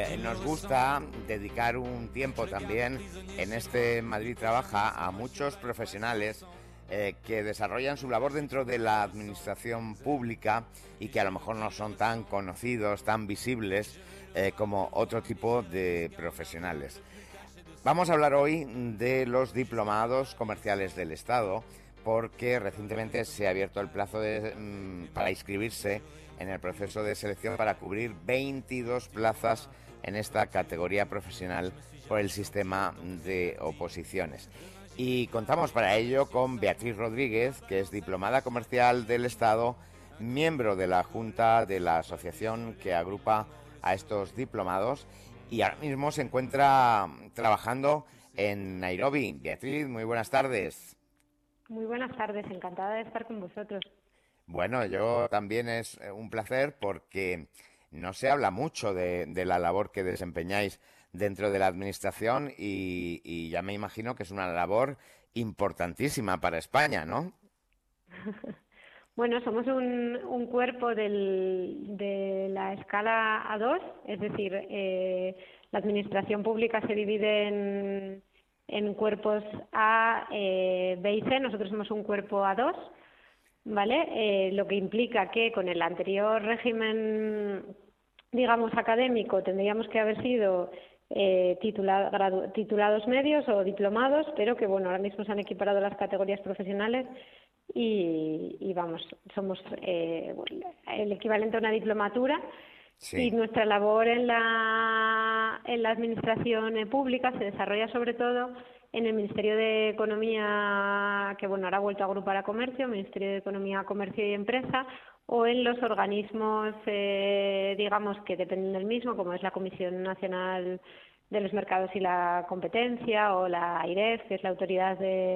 nos gusta dedicar un tiempo también en este Madrid Trabaja a muchos profesionales que desarrollan su labor dentro de la administración pública y que a lo mejor no son tan conocidos, tan visibles como otro tipo de profesionales. Vamos a hablar hoy de los diplomados comerciales del Estado, porque recientemente se ha abierto el plazo para inscribirse en el proceso de selección para cubrir 22 plazas en esta categoría profesional por el sistema de oposiciones. Y contamos para ello con Beatriz Rodríguez, que es diplomada comercial del Estado, miembro de la Junta de la asociación que agrupa a estos diplomados y ahora mismo se encuentra trabajando en Nairobi. Beatriz, muy buenas tardes. Muy buenas tardes, encantada de estar con vosotros. Bueno, yo también es un placer porque no se habla mucho de la labor que desempeñáis dentro de la administración y ya me imagino que es una labor importantísima para España, ¿no? Bueno, somos un cuerpo de la escala A2, es decir, la administración pública se divide en cuerpos A, B y C. Nosotros somos un cuerpo A2, ¿vale? Lo que implica que con el anterior régimen, digamos, académico, tendríamos que haber sido titulados medios o diplomados, pero que, bueno, ahora mismo se han equiparado las categorías profesionales y vamos, somos el equivalente a una diplomatura. Sí. Y nuestra labor en la administración pública se desarrolla sobre todo en el Ministerio de Economía, que bueno, ahora ha vuelto a agrupar a Comercio, Ministerio de Economía, Comercio y Empresa, o en los organismos, digamos, que dependen del mismo, como es la Comisión Nacional de los Mercados y la Competencia, o la AIREF, que es la Autoridad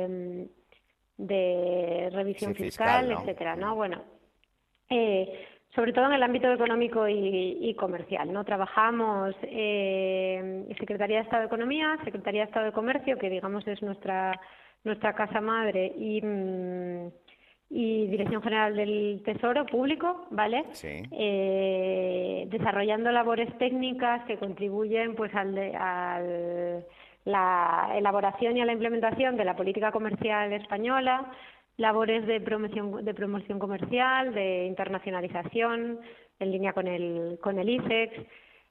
de Revisión Fiscal, ¿no? etcétera, ¿no? Bueno, sobre todo en el ámbito económico y comercial, ¿no? Trabajamos Secretaría de Estado de Economía, Secretaría de Estado de Comercio, que digamos es nuestra casa madre, y Dirección General del Tesoro Público, ¿vale? Sí. Desarrollando labores técnicas que contribuyen pues a la elaboración y a la implementación de la política comercial española, labores de promoción comercial, de internacionalización, en línea con el ICEX,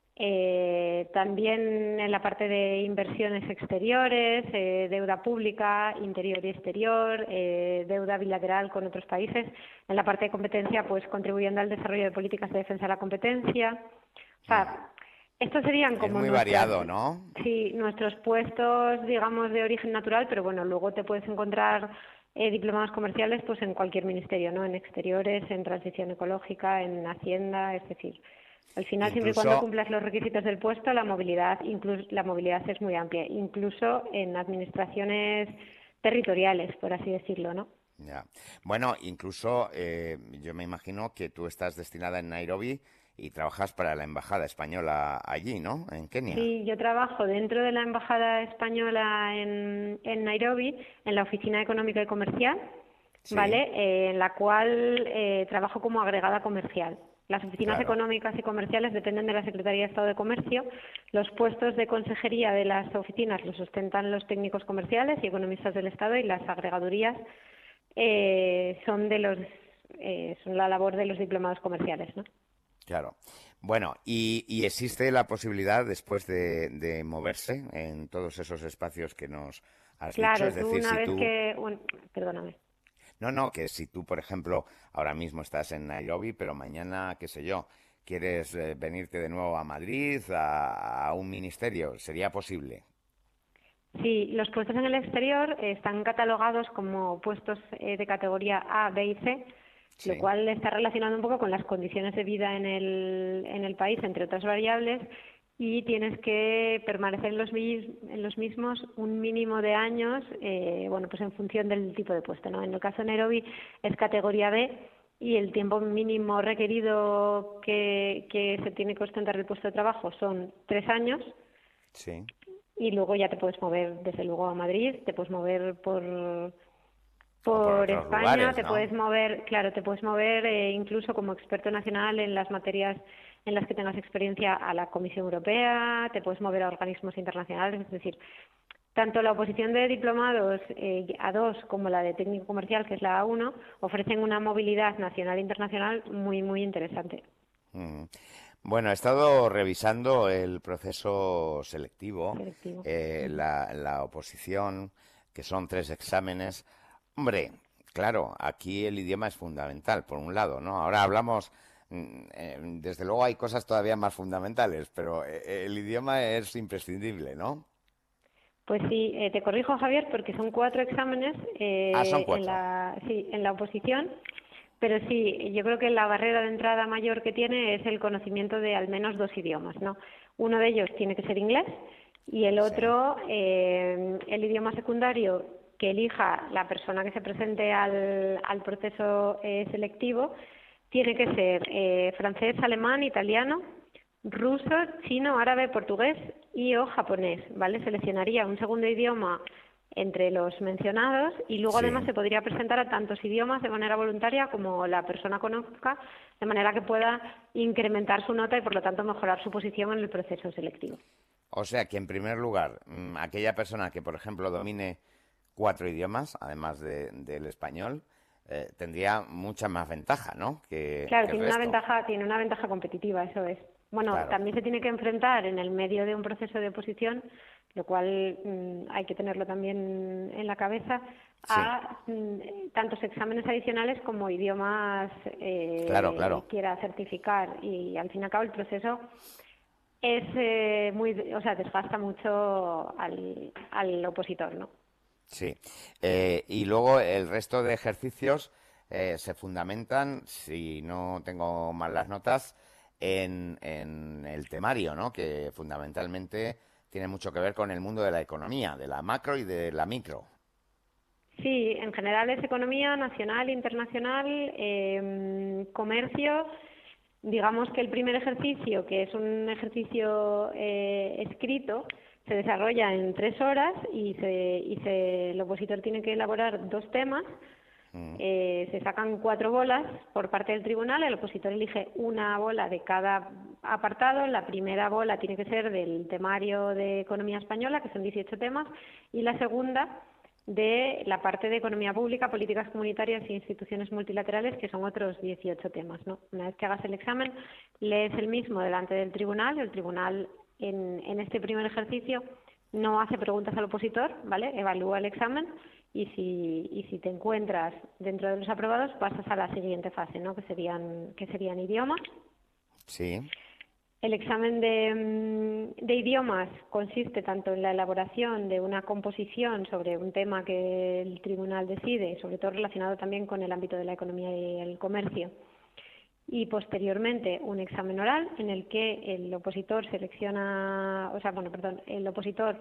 también en la parte de inversiones exteriores, deuda pública, interior y exterior, deuda bilateral con otros países. En la parte de competencia, pues contribuyendo al desarrollo de políticas de defensa de la competencia. O sea, estos serían como es muy variado, ¿no? Sí, nuestros puestos, digamos, de origen natural, pero bueno, luego te puedes encontrar diplomados comerciales pues en cualquier ministerio, ¿no? En exteriores, en transición ecológica, en Hacienda, es decir, al final siempre y cuando cumplas los requisitos del puesto, la movilidad es muy amplia, incluso en administraciones territoriales, por así decirlo, ¿no? Ya. Bueno, incluso yo me imagino que tú estás destinada en Nairobi y trabajas para la embajada española allí, ¿no? En Kenia. Sí, yo trabajo dentro de la embajada española en Nairobi, en la oficina económica y comercial, Sí. ¿vale? En la cual trabajo como agregada comercial. Las oficinas económicas y comerciales dependen de la Secretaría de Estado de Comercio. Los puestos de consejería de las oficinas los ostentan los técnicos comerciales y economistas del Estado, y las agregadurías son la labor de los diplomados comerciales, ¿no? Claro. Bueno, y existe la posibilidad después de moverse en todos esos espacios que nos has dicho. Es decir, Perdóname. No, que si tú, por ejemplo, ahora mismo estás en Nairobi, pero mañana, qué sé yo, quieres venirte de nuevo a Madrid, a un ministerio, ¿sería posible? Sí, los puestos en el exterior están catalogados como puestos de categoría A, B y C, Sí. lo cual está relacionado un poco con las condiciones de vida en el país, entre otras variables, y tienes que permanecer en los mismos un mínimo de años, bueno, pues en función del tipo de puesto, ¿no? En el caso de Nairobi es categoría B, y el tiempo mínimo requerido que se tiene que ostentar el puesto de trabajo son 3 años. Sí. Y luego ya te puedes mover desde luego a Madrid, te puedes mover por España, lugares, te ¿no? puedes mover, claro, te puedes mover incluso como experto nacional en las materias en las que tengas experiencia a la Comisión Europea, te puedes mover a organismos internacionales, es decir, tanto la oposición de diplomados A2 como la de técnico comercial, que es la A1, ofrecen una movilidad nacional e internacional muy, muy interesante. Bueno, he estado revisando el proceso selectivo, Selectivo. la oposición, que son 3 exámenes. Hombre, claro, aquí el idioma es fundamental, por un lado, ¿no? Ahora hablamos, desde luego hay cosas todavía más fundamentales, pero el idioma es imprescindible, ¿no? Pues sí, te corrijo, Javier, porque son 4 exámenes Ah, son 4. en la oposición, pero sí, yo creo que la barrera de entrada mayor que tiene es el conocimiento de al menos 2 idiomas, ¿no? Uno de ellos tiene que ser inglés y el Sí, otro, el idioma secundario que elija la persona que se presente al proceso selectivo, tiene que ser francés, alemán, italiano, ruso, chino, árabe, portugués y o japonés, ¿vale? Seleccionaría un segundo idioma entre los mencionados y luego sí. además se podría presentar a tantos idiomas de manera voluntaria como la persona conozca, de manera que pueda incrementar su nota y por lo tanto mejorar su posición en el proceso selectivo. O sea que en primer lugar, aquella persona que, por ejemplo, domine 4 idiomas, además del español, tendría mucha más ventaja, ¿no? Claro, Que el resto. tiene una ventaja competitiva, eso es. Bueno, Claro. también se tiene que enfrentar en el medio de un proceso de oposición, lo cual hay que tenerlo también en la cabeza, Sí, a tantos exámenes adicionales como idiomas claro, claro. quiera certificar. Y al fin y al cabo el proceso es o sea, desgasta mucho al opositor, ¿no? Sí. Y luego el resto de ejercicios se fundamentan, si no tengo mal las notas, en el temario, ¿no? Que fundamentalmente tiene mucho que ver con el mundo de la economía, de la macro y de la micro. Sí, en general es economía nacional, internacional, comercio. Digamos que el primer ejercicio, que es un ejercicio escrito, se desarrolla en 3 horas el opositor tiene que elaborar 2 temas. Mm, Se sacan 4 bolas por parte del tribunal, el opositor elige una bola de cada apartado, la primera bola tiene que ser del temario de economía española, que son 18 temas, y la segunda de la parte de economía pública, políticas comunitarias e instituciones multilaterales, que son otros 18 temas, ¿no? Una vez que hagas el examen, lees el mismo delante del tribunal, el tribunal en este primer ejercicio no hace preguntas al opositor, ¿vale? Evalúa el examen y si te encuentras dentro de los aprobados pasas a la siguiente fase, ¿no? Que serían idiomas. sí, El examen de idiomas consiste tanto en la elaboración de una composición sobre un tema que el tribunal decide, sobre todo relacionado también con el ámbito de la economía y el comercio, y posteriormente un examen oral en el que el opositor el opositor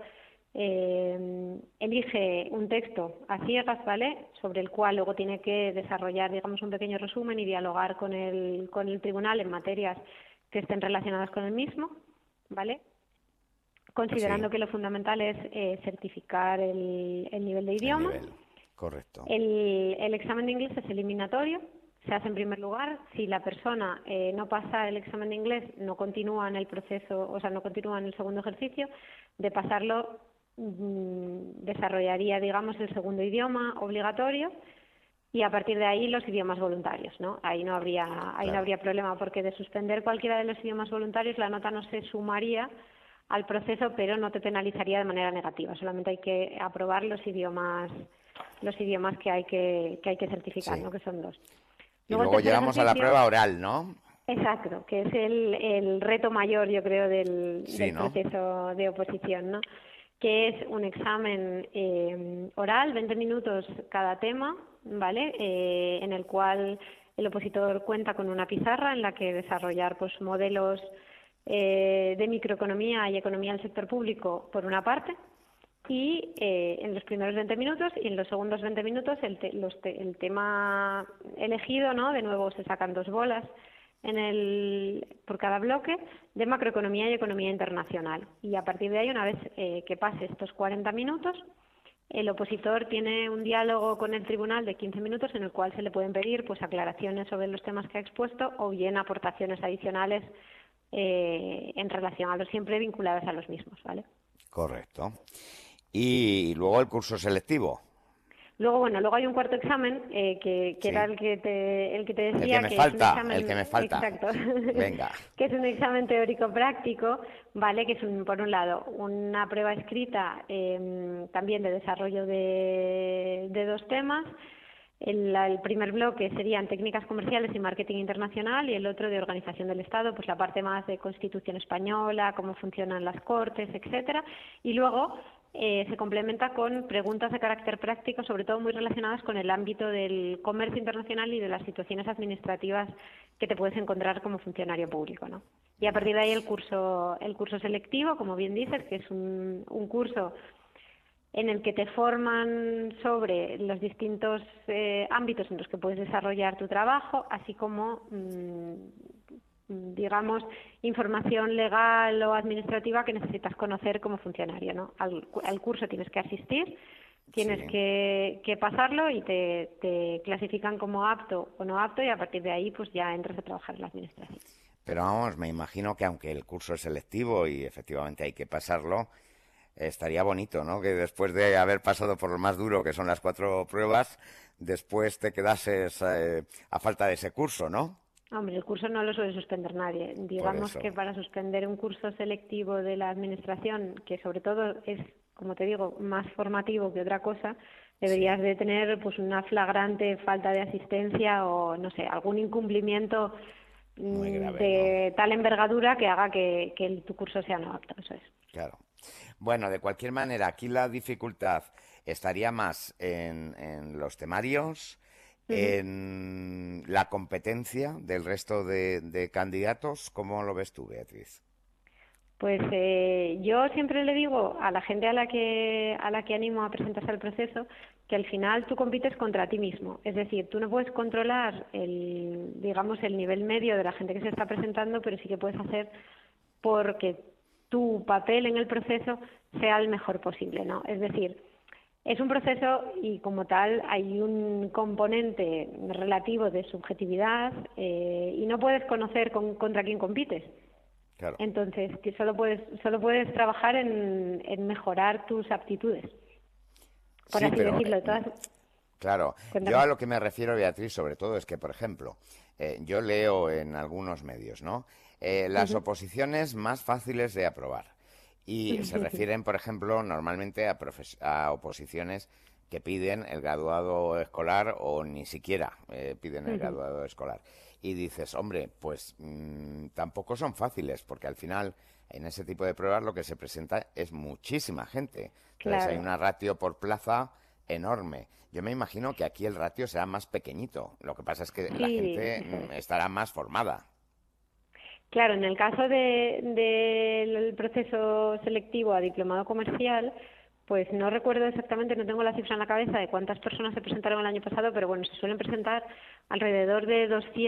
elige un texto a ciegas, ¿vale? Sobre el cual luego tiene que desarrollar, digamos, un pequeño resumen y dialogar con el tribunal en materias que estén relacionadas con el mismo, ¿vale? sí, Considerando que lo fundamental es certificar el nivel de el idioma. nivel. Correcto. El examen de inglés es eliminatorio, se hace en primer lugar. Si la persona no pasa el examen de inglés, no continúa en el proceso, o sea, no continúa en el segundo ejercicio. De pasarlo, desarrollaría, digamos, el segundo idioma obligatorio y a partir de ahí los idiomas voluntarios, ¿no? Ahí no Claro. habría problema porque de suspender cualquiera de los idiomas voluntarios la nota no se sumaría al proceso, pero no te penalizaría de manera negativa. Solamente hay que aprobar los idiomas que hay que certificar, Sí. ¿no? Que son 2. Y Luego el luego tercer llegamos a la ejercicio, prueba oral, ¿no? exacto, que es el reto mayor, yo creo, Sí, del ¿no? proceso de oposición, ¿no? Que es un examen oral, 20 minutos cada tema, ¿vale? En el cual el opositor cuenta con una pizarra en la que desarrollar pues modelos de microeconomía y economía del sector público por una parte y en los primeros 20 minutos y en los segundos 20 minutos el tema elegido, ¿no? De nuevo se sacan 2 bolas por cada bloque de macroeconomía y economía internacional. Y a partir de ahí, una vez que pase estos 40 minutos, el opositor tiene un diálogo con el tribunal de 15 minutos en el cual se le pueden pedir pues aclaraciones sobre los temas que ha expuesto o bien aportaciones adicionales en relación a los siempre vinculados a los mismos, ¿vale? Correcto. Y luego el curso selectivo. Luego hay un cuarto examen que era Sí. el que te El que decía me que es un falta, examen, el que me falta. exacto, Venga. que es un examen teórico-práctico, ¿vale? Que es, por un lado, una prueba escrita también de desarrollo de 2 temas. El primer bloque serían técnicas comerciales y marketing internacional y el otro de organización del Estado, pues la parte más de Constitución española, cómo funcionan las Cortes, etcétera. Y luego se complementa con preguntas de carácter práctico, sobre todo muy relacionadas con el ámbito del comercio internacional y de las situaciones administrativas que te puedes encontrar como funcionario público, ¿no? Y a partir de ahí el curso selectivo, como bien dices, que es un curso en el que te forman sobre los distintos ámbitos en los que puedes desarrollar tu trabajo, así como, digamos, información legal o administrativa que necesitas conocer como funcionario, ¿no? Al curso tienes que asistir, tienes Sí. que pasarlo y te clasifican como apto o no apto y a partir de ahí pues ya entras a trabajar en la administración. Pero vamos, me imagino que aunque el curso es selectivo y efectivamente hay que pasarlo, estaría bonito, ¿no? Que después de haber pasado por lo más duro, que son las 4 pruebas, después te quedases a falta de ese curso, ¿no? Hombre, el curso no lo suele suspender nadie. Por Digamos eso. que para suspender un curso selectivo de la administración, que sobre todo es, como te digo, más formativo que otra cosa, Sí, deberías de tener pues una flagrante falta de asistencia o, no sé, algún incumplimiento muy grave, ¿no? de tal envergadura que haga que tu curso sea no apto, eso es. Claro. Bueno, de cualquier manera, aquí la dificultad estaría más en los temarios, Ujú. en la competencia del resto de candidatos. ¿Cómo lo ves tú, Beatriz? Pues yo siempre le digo a la gente a la que animo a presentarse al proceso que al final tú compites contra ti mismo. Es decir, tú no puedes controlar digamos, el nivel medio de la gente que se está presentando, pero sí que puedes hacer porque tu papel en el proceso sea el mejor posible, ¿no? Es decir, es un proceso y como tal hay un componente relativo de subjetividad y no puedes conocer contra quién compites. Claro. Entonces, que solo puedes trabajar en mejorar tus aptitudes, por Sí, así pero decirlo. claro, yo Cuéntame. a lo que me refiero, Beatriz, sobre todo es que, por ejemplo, yo leo en algunos medios, ¿no? Las Ujú. oposiciones más fáciles de aprobar. Y se refieren, por ejemplo, normalmente a oposiciones que piden el graduado escolar o ni siquiera piden el Ujú. graduado escolar. Y dices, hombre, pues tampoco son fáciles, porque al final en ese tipo de pruebas lo que se presenta es muchísima gente. Entonces hay Claro, una ratio por plaza enorme. Yo me imagino que aquí el ratio será más pequeñito. Lo que pasa es que la sí, gente eso es. estará más formada. Claro, en el caso del proceso selectivo a diplomado comercial, pues no recuerdo exactamente, no tengo la cifra en la cabeza de cuántas personas se presentaron el año pasado, pero bueno, se suelen presentar alrededor de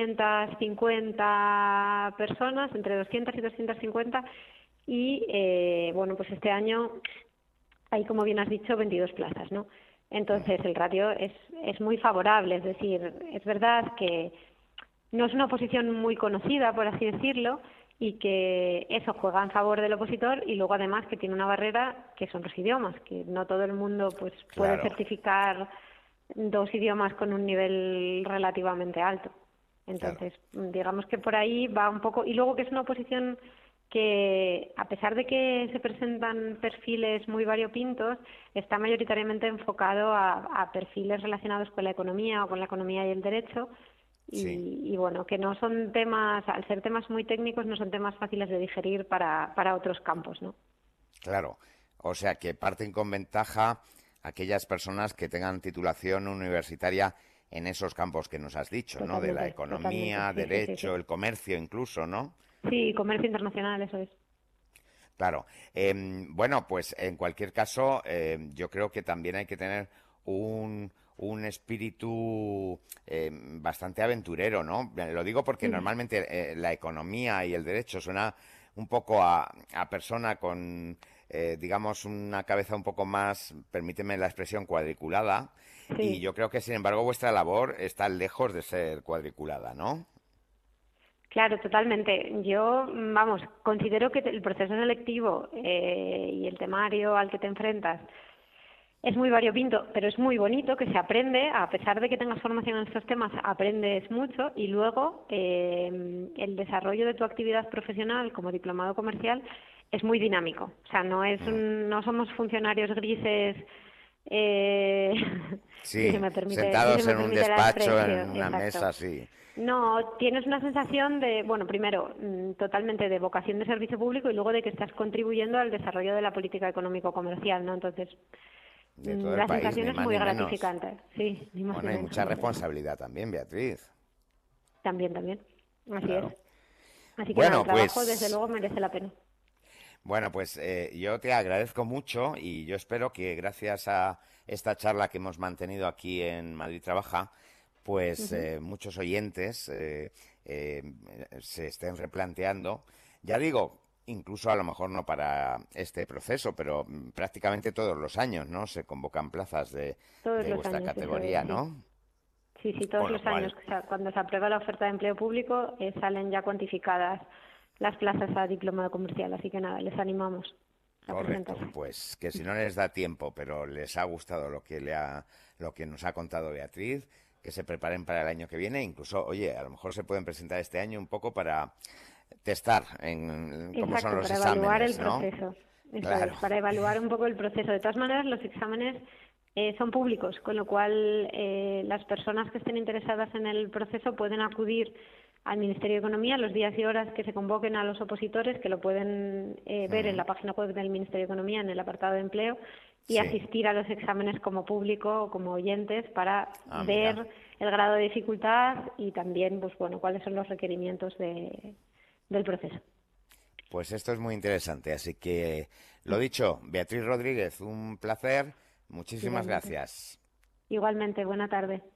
250 personas, entre 200 y 250, y bueno, pues este año hay, como bien has dicho, 22 plazas, ¿no? Entonces el ratio es muy favorable, es decir, es verdad que no es una oposición muy conocida, por así decirlo, y que eso juega en favor del opositor y luego además que tiene una barrera que son los idiomas, que no todo el mundo pues puede Claro, certificar 2 idiomas con un nivel relativamente alto. claro. Entonces, digamos que por ahí va un poco, y luego que es una oposición que, a pesar de que se presentan perfiles muy variopintos, está mayoritariamente enfocado a perfiles relacionados con la economía o con la economía y el derecho, Sí, y bueno, que no son temas, al ser temas muy técnicos, no son temas fáciles de digerir para otros campos, ¿no? claro. O sea que parten con ventaja aquellas personas que tengan titulación universitaria en esos campos que nos has dicho, ¿no? De la Totalmente, totalmente, economía, sí, sí, sí, derecho, sí. el comercio incluso, ¿no? Sí, comercio internacional, eso es. Claro. Bueno, pues en cualquier caso, yo creo que también hay que tener un espíritu bastante aventurero, ¿no? Lo digo porque normalmente la economía y el derecho suena un poco a persona con, digamos, una cabeza un poco más, permíteme la expresión, cuadriculada. Y Sí. yo creo que, sin embargo, vuestra labor está lejos de ser cuadriculada, ¿no? Claro, totalmente. Yo, vamos, considero que el proceso selectivo y el temario al que te enfrentas es muy variopinto, pero es muy bonito, que se aprende, a pesar de que tengas formación en estos temas, aprendes mucho y luego el desarrollo de tu actividad profesional como diplomado comercial es muy dinámico. O sea, no somos funcionarios grises, eh, Sí, si se sentados me en un permite la despacho, en expresión, una exacto. mesa, sí. No, tienes una sensación de, bueno, primero, totalmente de vocación de servicio público y luego de que estás contribuyendo al desarrollo de la política económico-comercial, ¿no? Entonces, De todo el la país, sensación ni es más muy ni menos. gratificante, sí, ni más ni Bueno, hay menos. mucha responsabilidad también, Beatriz. También, también, así es. Claro. Así que nada, el Bueno, trabajo desde pues, luego merece la pena. yo te agradezco mucho y yo espero que gracias a esta charla que hemos mantenido aquí en Madrid Trabaja, pues Ujú. muchos oyentes eh, se estén replanteando, ya digo, incluso a lo mejor no para este proceso, pero prácticamente todos los años, ¿no? Se convocan plazas Todos de los vuestra años, eso es, categoría, sí. ¿no? Sí, sí, todos Con lo los años. cual, O sea, cuando se aprueba la oferta de empleo público, salen ya cuantificadas las plazas a diplomado comercial, así que nada, les animamos a correcto, presentarse. pues que si no les da tiempo, pero les ha gustado lo que nos ha contado Beatriz, que se preparen para el año que viene, incluso, oye, a lo mejor se pueden presentar este año un poco para testar en cómo son Exacto, los para evaluar el exámenes, ¿no? proceso. Eso es, Claro. para evaluar un poco el proceso. De todas maneras, los exámenes son públicos, con lo cual las personas que estén interesadas en el proceso pueden acudir al Ministerio de Economía los días y horas que se convoquen a los opositores, que lo pueden ver en Ujú. la página web del Ministerio de Economía, en el apartado de empleo, y Sí. asistir a los exámenes como público o como oyentes para Ah, mira. ver el grado de dificultad y también, pues bueno, cuáles son los requerimientos del proceso. Pues esto es muy interesante, así que lo dicho, Beatriz Rodríguez, un placer. Muchísimas Igualmente. gracias. Igualmente, buena tarde.